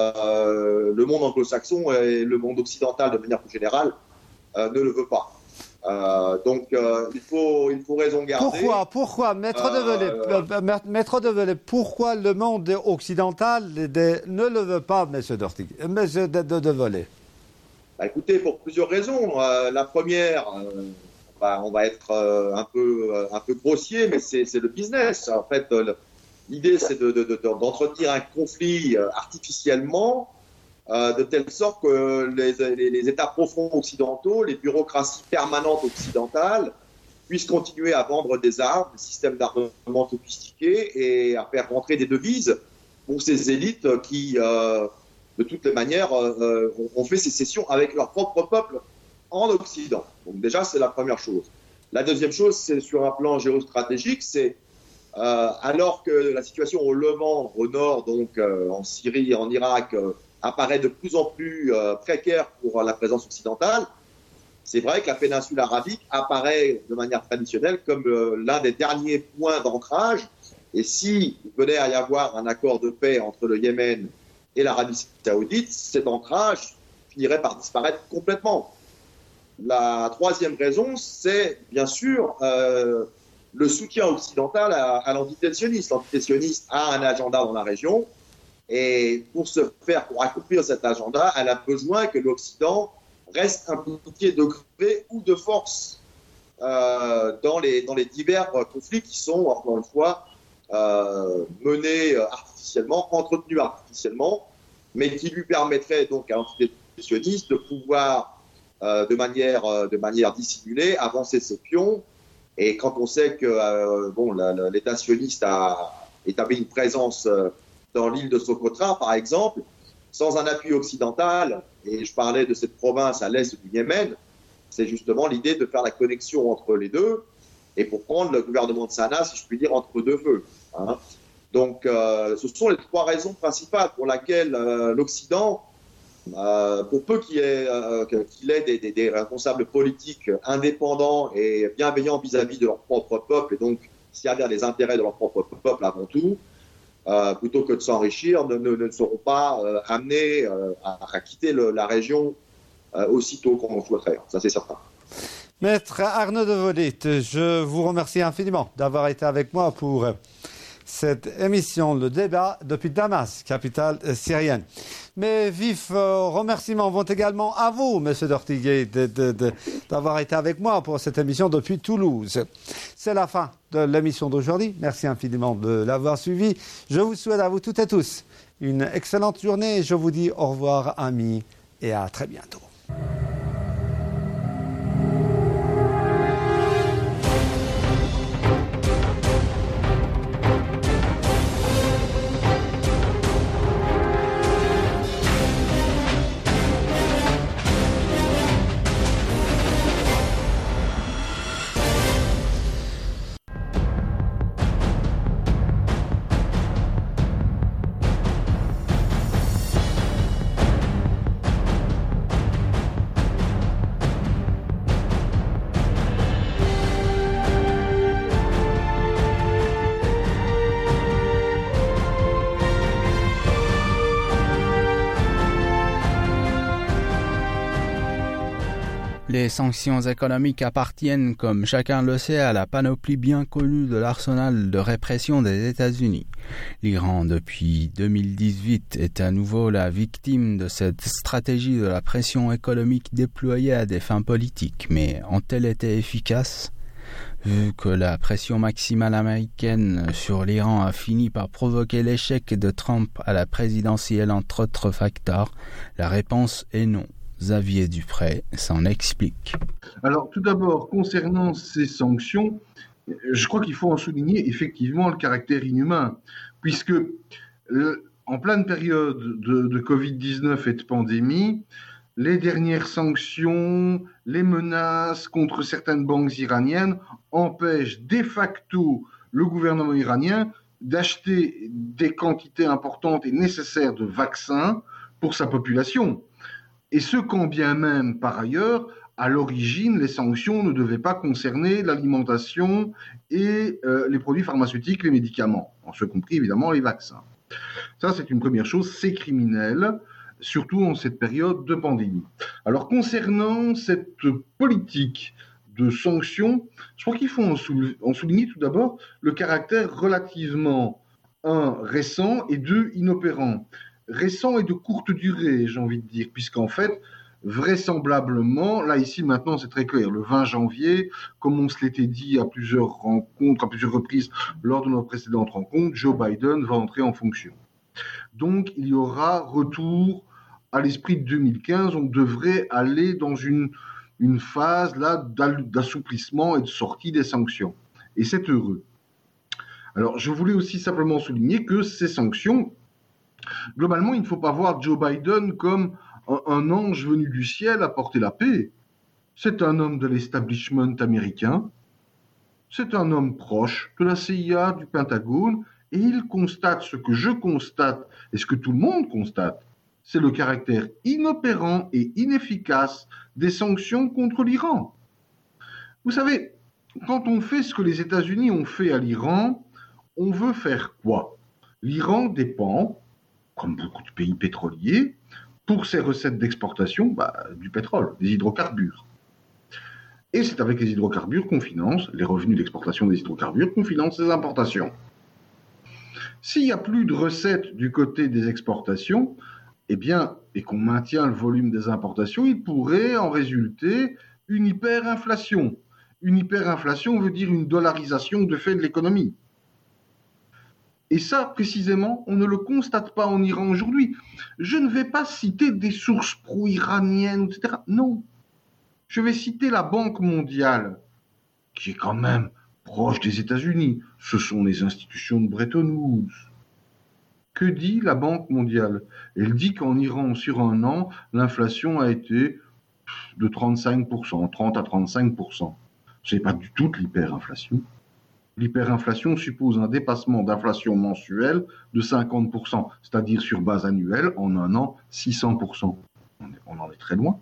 Euh, le monde anglo-saxon et le monde occidental de manière plus générale euh, ne le veut pas. Euh, donc, euh, il, faut, il faut raison garder. Pourquoi, pourquoi, maître euh, de Velay, euh, maître de Velay, pourquoi le monde occidental de, ne le veut pas, monsieur Dortig, monsieur de, de, de Velay? Bah, écoutez, pour plusieurs raisons. Euh, la première, euh, bah, on va être euh, un peu, euh, un peu grossier, mais c'est, c'est le business. En fait, euh, l'idée, c'est de, de, de, d'entretenir un conflit euh, artificiellement. Euh, de telle sorte que les, les, les États profonds occidentaux, les bureaucraties permanentes occidentales puissent continuer à vendre des armes, des systèmes d'armement sophistiqués et à faire rentrer des devises pour ces élites qui, euh, de toutes les manières, euh, ont fait sécession avec leur propre peuple en Occident. Donc déjà, c'est la première chose. La deuxième chose, c'est sur un plan géostratégique, c'est euh, alors que la situation au Levant, au nord, donc euh, en Syrie et en Irak, euh, apparaît de plus en plus euh, précaire pour la présence occidentale, c'est vrai que la péninsule arabique apparaît de manière traditionnelle comme euh, l'un des derniers points d'ancrage. Et s'il venait à y avoir un accord de paix entre le Yémen et l'Arabie saoudite, cet ancrage finirait par disparaître complètement. La troisième raison, c'est bien sûr euh, le soutien occidental à, à l'entité sioniste. L'entité sioniste a un agenda dans la région. Et pour ce faire, pour accomplir cet agenda, elle a besoin que l'Occident reste impliqué de gré ou de force euh, dans, les, dans les divers conflits qui sont, encore une fois, euh, menés artificiellement, entretenus artificiellement, mais qui lui permettraient donc à l'entité sioniste de pouvoir, euh, de, manière, de manière dissimulée, avancer ses pions. Et quand on sait que euh, bon, la, la, l'État sioniste a établi une présence euh, dans l'île de Socotra, par exemple, sans un appui occidental, et je parlais de cette province à l'est du Yémen, c'est justement l'idée de faire la connexion entre les deux, et pour prendre le gouvernement de Sanaa, si je puis dire, entre deux feux. Hein. Donc, euh, ce sont les trois raisons principales pour lesquelles euh, l'Occident, euh, pour peu qu'il ait, euh, qu'il ait des, des, des responsables politiques indépendants et bienveillants vis-à-vis de leur propre peuple, et donc servir les intérêts de leur propre peuple avant tout, Euh, plutôt que de s'enrichir, ne, ne, ne seront pas euh, amenés euh, à, à quitter le, la région euh, aussitôt qu'on le souhaiterait. Ça, c'est certain. Maître Arnaud de Velay, je vous remercie infiniment d'avoir été avec moi pour cette émission, le débat depuis Damas, capitale syrienne. Mes vifs euh, remerciements vont également à vous, Monsieur Dortiguet, de, de, de, d'avoir été avec moi pour cette émission depuis Toulouse. C'est la fin de l'émission d'aujourd'hui. Merci infiniment de l'avoir suivi. Je vous souhaite à vous toutes et tous une excellente journée et je vous dis au revoir, amis, et à très bientôt. Les sanctions économiques appartiennent, comme chacun le sait, à la panoplie bien connue de l'arsenal de répression des États-Unis. L'Iran, depuis deux mille dix-huit, est à nouveau la victime de cette stratégie de la pression économique déployée à des fins politiques. Mais ont-elles été efficaces ? Vu que la pression maximale américaine sur l'Iran a fini par provoquer l'échec de Trump à la présidentielle entre autres facteurs, la réponse est non. Xavier Dupré s'en explique. Alors, tout d'abord, concernant ces sanctions, je crois qu'il faut en souligner effectivement le caractère inhumain, puisque le, en pleine période de, de covid dix-neuf et de pandémie, les dernières sanctions, les menaces contre certaines banques iraniennes empêchent de facto le gouvernement iranien d'acheter des quantités importantes et nécessaires de vaccins pour sa population. Et ce quand bien même, par ailleurs, à l'origine, les sanctions ne devaient pas concerner l'alimentation et euh, les produits pharmaceutiques, les médicaments, en ce compris évidemment les vaccins. Ça, c'est une première chose, c'est criminel, surtout en cette période de pandémie. Alors, concernant cette politique de sanctions, je crois qu'il faut en, sou- en souligner tout d'abord le caractère relativement, un, récent et deux, inopérant. Récent et de courte durée, j'ai envie de dire, puisqu'en fait, vraisemblablement, là ici maintenant c'est très clair, le vingt janvier, comme on se l'était dit à plusieurs rencontres, à plusieurs reprises lors de nos précédentes rencontres, Joe Biden va entrer en fonction. Donc il y aura retour à l'esprit de deux mille quinze, on devrait aller dans une, une phase là d'assouplissement et de sortie des sanctions. Et c'est heureux. Alors je voulais aussi simplement souligner que ces sanctions, globalement il ne faut pas voir Joe Biden comme un ange venu du ciel apporter la paix. C'est un homme de l'establishment américain, c'est un homme proche de la C I A, du Pentagone, et il constate ce que je constate, et ce que tout le monde constate, c'est le caractère inopérant et inefficace des sanctions contre l'Iran. Vous savez, quand on fait ce que les États-Unis ont fait à l'Iran, on veut faire quoi? L'Iran dépend, comme beaucoup de pays pétroliers, pour ses recettes d'exportation, bah, du pétrole, des hydrocarbures. Et c'est avec les hydrocarbures qu'on finance, les revenus d'exportation des hydrocarbures, qu'on finance les importations. S'il n'y a plus de recettes du côté des exportations, eh bien, et qu'on maintient le volume des importations, il pourrait en résulter une hyperinflation. Une hyperinflation veut dire une dollarisation de fait de l'économie. Et ça, précisément, on ne le constate pas en Iran aujourd'hui. Je ne vais pas citer des sources pro-iraniennes, et cetera. Non. Je vais citer la Banque mondiale, qui est quand même proche des États-Unis. Ce sont les institutions de Bretton Woods. Que dit la Banque mondiale? Elle dit qu'en Iran, sur un an, l'inflation a été de trente-cinq pour cent, trente à trente-cinq pour cent. Ce n'est pas du tout de l'hyperinflation. L'hyperinflation suppose un dépassement d'inflation mensuelle de cinquante pour cent, c'est-à-dire sur base annuelle, en un an, six cents pour cent. On en est très loin.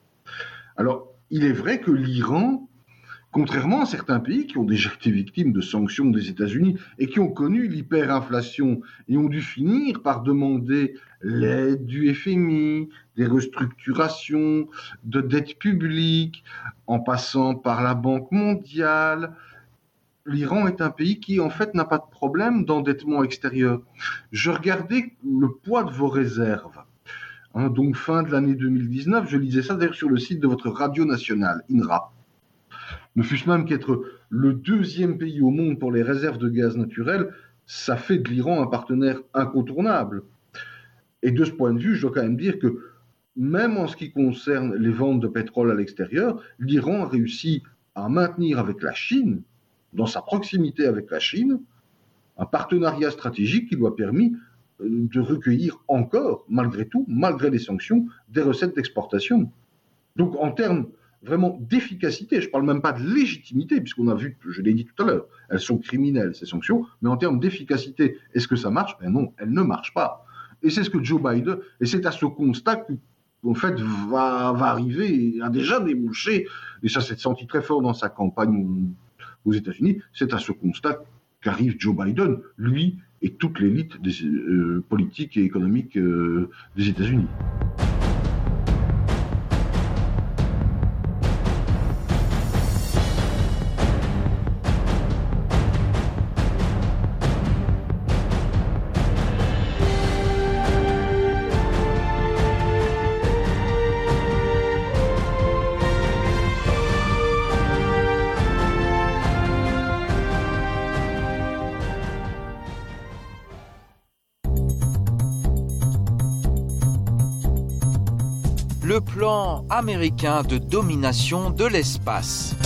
Alors, il est vrai que l'Iran, contrairement à certains pays qui ont déjà été victimes de sanctions des États-Unis et qui ont connu l'hyperinflation et ont dû finir par demander l'aide du F M I, des restructurations de dettes publiques, en passant par la Banque mondiale, l'Iran est un pays qui, en fait, n'a pas de problème d'endettement extérieur. Je regardais le poids de vos réserves. Hein, donc, fin de l'année deux mille dix-neuf, je lisais ça d'ailleurs sur le site de votre radio nationale, I N R A. Ne fût-ce même qu'être le deuxième pays au monde pour les réserves de gaz naturel, ça fait de l'Iran un partenaire incontournable. Et de ce point de vue, je dois quand même dire que, même en ce qui concerne les ventes de pétrole à l'extérieur, l'Iran a réussi à maintenir avec la Chine, dans sa proximité avec la Chine, un partenariat stratégique qui lui a permis de recueillir encore, malgré tout, malgré les sanctions, des recettes d'exportation. Donc en termes vraiment d'efficacité, je ne parle même pas de légitimité, puisqu'on a vu, je l'ai dit tout à l'heure, elles sont criminelles ces sanctions, mais en termes d'efficacité, est-ce que ça marche? Ben non, elles ne marchent pas. Et c'est ce que Joe Biden, et c'est à ce constat que en fait, va, va arriver, et a déjà débouché, et ça s'est senti très fort dans sa campagne aux États-Unis, c'est à ce constat qu'arrive Joe Biden, lui et toute l'élite des, euh, politique et économique euh, des États-Unis. Le plan américain de domination de l'espace.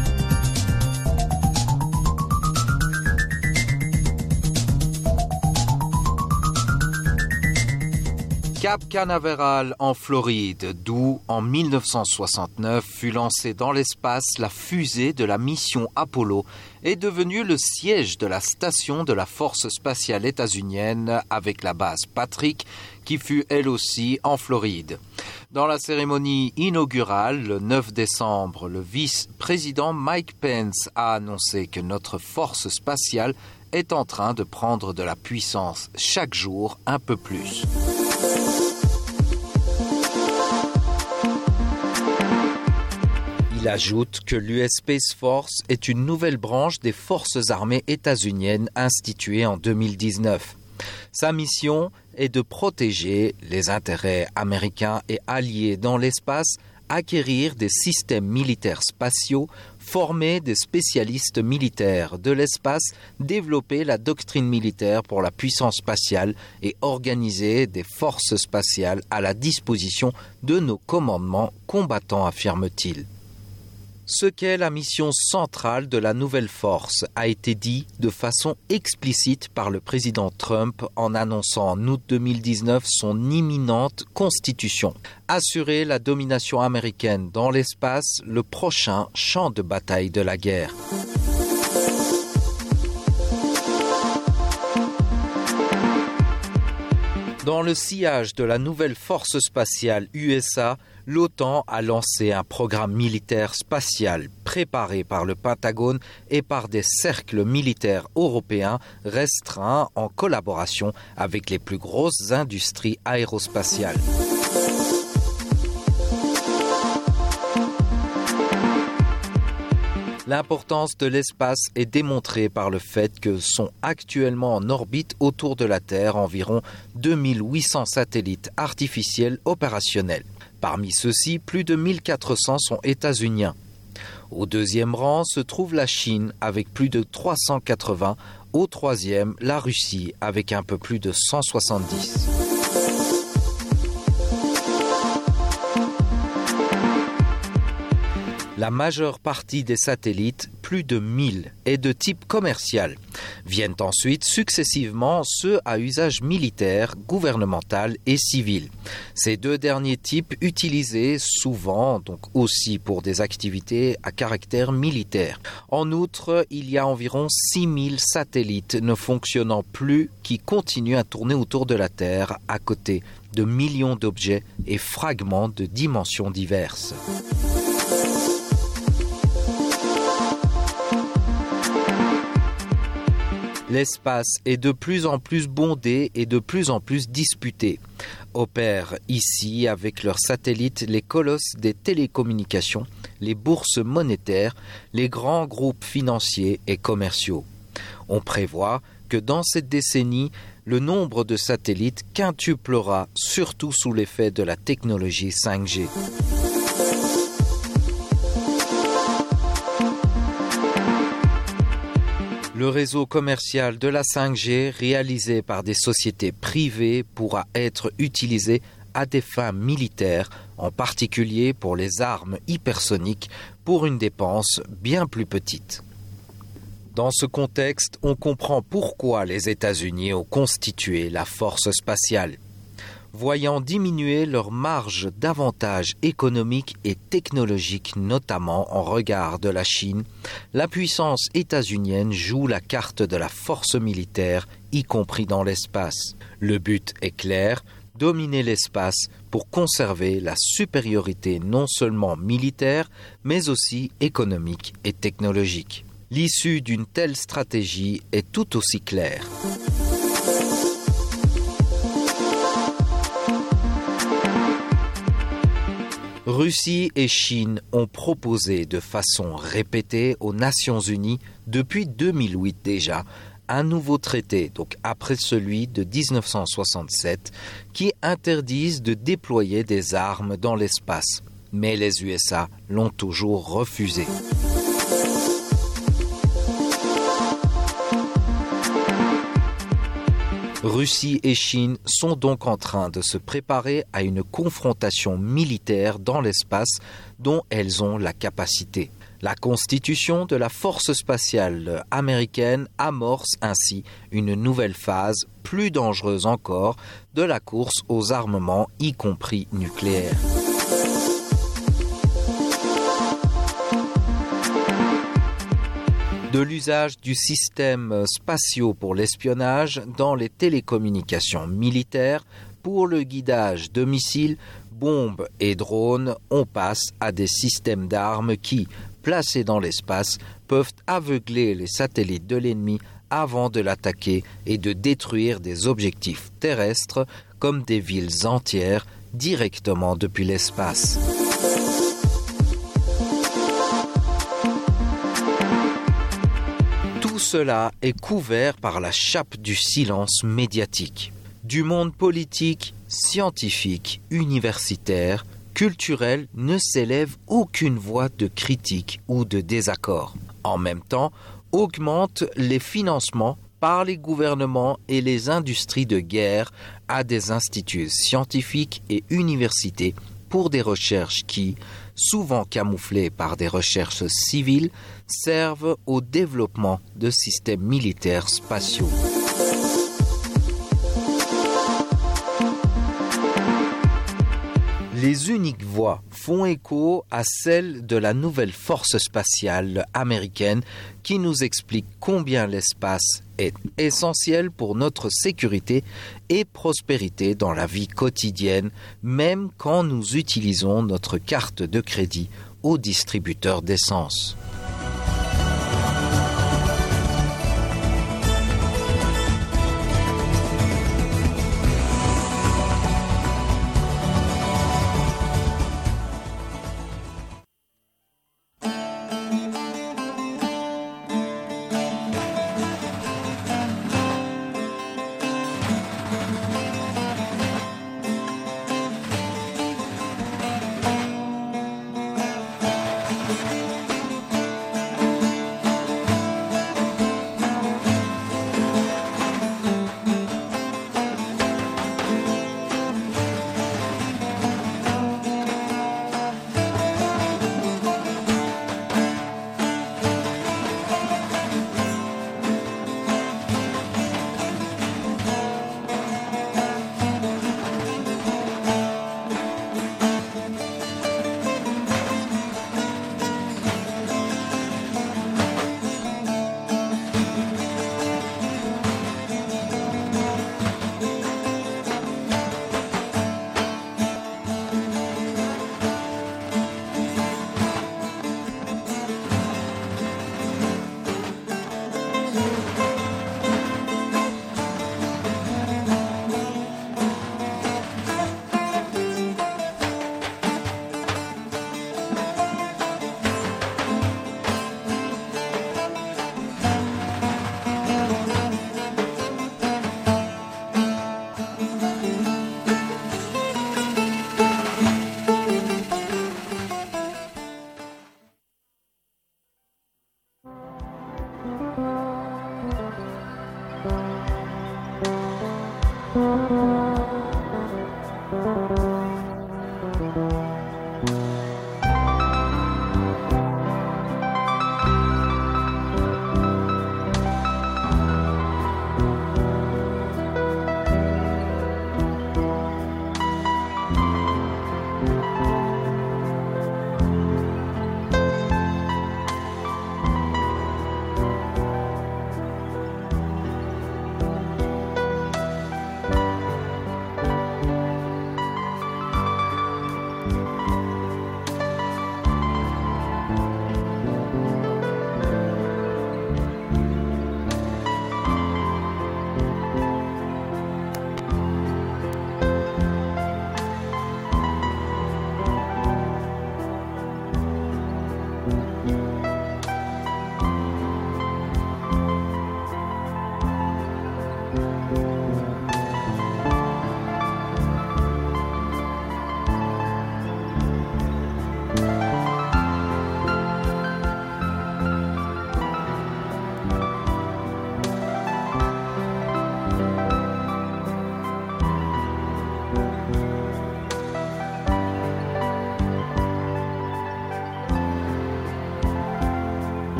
Cap Canaveral en Floride, d'où en mille neuf cent soixante-neuf fut lancée dans l'espace la fusée de la mission Apollo, est devenu le siège de la station de la Force spatiale états-unienne avec la base Patrick, qui fut elle aussi en Floride. Dans la cérémonie inaugurale, le neuf décembre, le vice-président Mike Pence a annoncé que notre force spatiale est en train de prendre de la puissance chaque jour un peu plus. Il Il ajoute que l'U S Space Force est une nouvelle branche des forces armées états-uniennes instituée en deux mille dix-neuf. Sa mission est de protéger les intérêts américains et alliés dans l'espace, acquérir des systèmes militaires spatiaux, former des spécialistes militaires de l'espace, développer la doctrine militaire pour la puissance spatiale et organiser des forces spatiales à la disposition de nos commandements combattants, affirme-t-il. Ce qu'est la mission centrale de la nouvelle force a été dit de façon explicite par le président Trump en annonçant en août deux mille dix-neuf son imminente constitution. Assurer la domination américaine dans l'espace, le prochain champ de bataille de la guerre. Dans le sillage de la nouvelle force spatiale U S A, l'OTAN a lancé un programme militaire spatial préparé par le Pentagone et par des cercles militaires européens restreints en collaboration avec les plus grosses industries aérospatiales. L'importance de l'espace est démontrée par le fait que sont actuellement en orbite autour de la Terre environ deux mille huit cents satellites artificiels opérationnels. Parmi ceux-ci, plus de mille quatre cents sont états-uniens. Au deuxième rang se trouve la Chine avec plus de trois cent quatre-vingts, au troisième la Russie avec un peu plus de cent soixante-dix. La majeure partie des satellites, plus de mille, est de type commercial. Viennent ensuite successivement ceux à usage militaire, gouvernemental et civil. Ces deux derniers types utilisés souvent donc aussi pour des activités à caractère militaire. En outre, il y a environ six mille satellites ne fonctionnant plus qui continuent à tourner autour de la Terre à côté de millions d'objets et fragments de dimensions diverses. L'espace est de plus en plus bondé et de plus en plus disputé. Opèrent ici avec leurs satellites les colosses des télécommunications, les bourses monétaires, les grands groupes financiers et commerciaux. On prévoit que dans cette décennie, le nombre de satellites quintuplera, surtout sous l'effet de la technologie cinq G. Le réseau commercial de la cinq G, réalisé par des sociétés privées, pourra être utilisé à des fins militaires, en particulier pour les armes hypersoniques, pour une dépense bien plus petite. Dans ce contexte, on comprend pourquoi les États-Unis ont constitué la force spatiale. Voyant diminuer leur marge d'avantages économiques et technologiques, notamment en regard de la Chine, la puissance états-unienne joue la carte de la force militaire, y compris dans l'espace. Le but est clair, dominer l'espace pour conserver la supériorité non seulement militaire, mais aussi économique et technologique. L'issue d'une telle stratégie est tout aussi claire. Russie et Chine ont proposé de façon répétée aux Nations Unies, depuis deux mille huit déjà, un nouveau traité, donc après celui de dix-neuf cent soixante-sept, qui interdise de déployer des armes dans l'espace. Mais les U S A l'ont toujours refusé. Russie et Chine sont donc en train de se préparer à une confrontation militaire dans l'espace dont elles ont la capacité. La constitution de la force spatiale américaine amorce ainsi une nouvelle phase, plus dangereuse encore, de la course aux armements, y compris nucléaires. De l'usage du système spatiaux pour l'espionnage dans les télécommunications militaires, pour le guidage de missiles, bombes et drones, on passe à des systèmes d'armes qui, placés dans l'espace, peuvent aveugler les satellites de l'ennemi avant de l'attaquer et de détruire des objectifs terrestres comme des villes entières directement depuis l'espace. tout cela est couvert par la chape du silence médiatique. Du monde politique, scientifique, universitaire, culturel ne s'élève aucune voix de critique ou de désaccord. En même temps, augmentent les financements par les gouvernements et les industries de guerre à des instituts scientifiques et universités pour des recherches qui, souvent camouflées par des recherches civiles, servent au développement de systèmes militaires spatiaux. Les uniques voix font écho à celles de la nouvelle force spatiale américaine qui nous explique combien l'espace est essentiel pour notre sécurité et prospérité dans la vie quotidienne, même quand nous utilisons notre carte de crédit au distributeur d'essence.